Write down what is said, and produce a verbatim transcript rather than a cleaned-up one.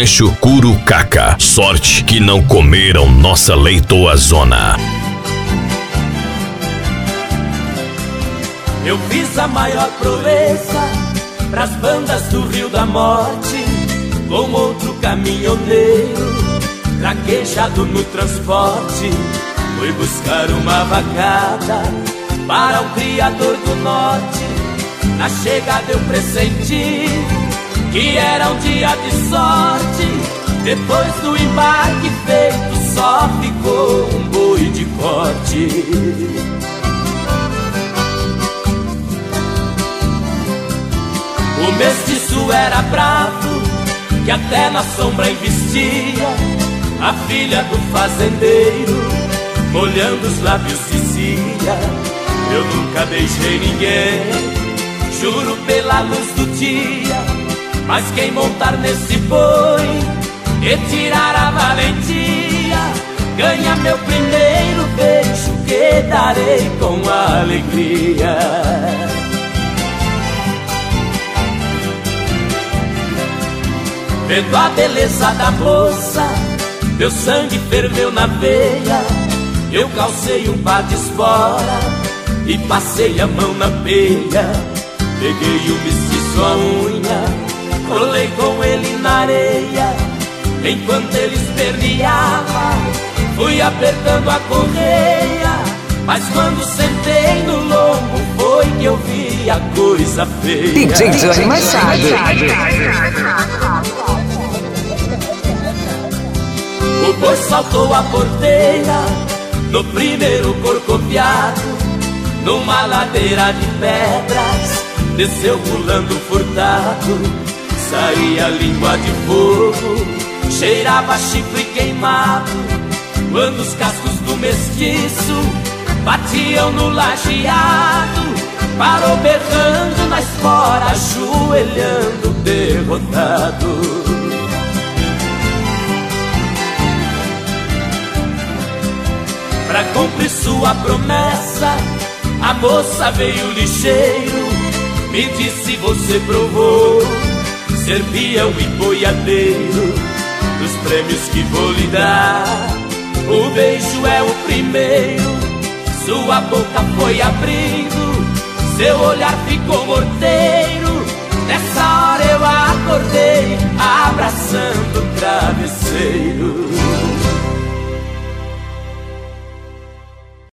trecho Curucaca. Sorte que não comeram nossa leitoazona. Eu fiz a maior proeza pras bandas do Rio da Morte, com outro caminhoneiro traquejado no transporte. Fui buscar uma vacada para um criador do norte. Na chegada eu pressenti que era um dia de sorte. Depois do embarque feito só ficou um boi de corte. O mestiço era bravo, que até na sombra investia. A filha do fazendeiro, molhando os lábios dizia: eu nunca beijei ninguém, juro pela luz do dia. Mas quem montar nesse boi e tirar a valentia, ganha meu primeiro beijo, que darei com alegria. Vendo a beleza da moça, meu sangue ferveu na veia. Eu calcei um par de espora e passei a mão na peia. Peguei o mestiço à unha, rolei com ele na areia. Enquanto ele esperneava, fui apertando a correia. Mas quando sentei no lombo, foi que eu vi a coisa feia. D J Johnny Machado. O boi saltou a porteira no primeiro corcoviado, numa ladeira de pedras, desceu pulando furtado. Saía língua de fogo, cheirava chifre queimado, quando os cascos do mestiço batiam no lajeado. Parou berrando na espora, ajoelhando derrotado. Pra cumprir sua promessa, a moça veio ligeiro, me disse: você provou ser peão e boiadeiro. Dos prêmios que vou lhe dar, o beijo é o primeiro. Sua boca foi abrindo, seu olhar ficou morteiro. Nessa hora eu acordei, abraçando o travesseiro.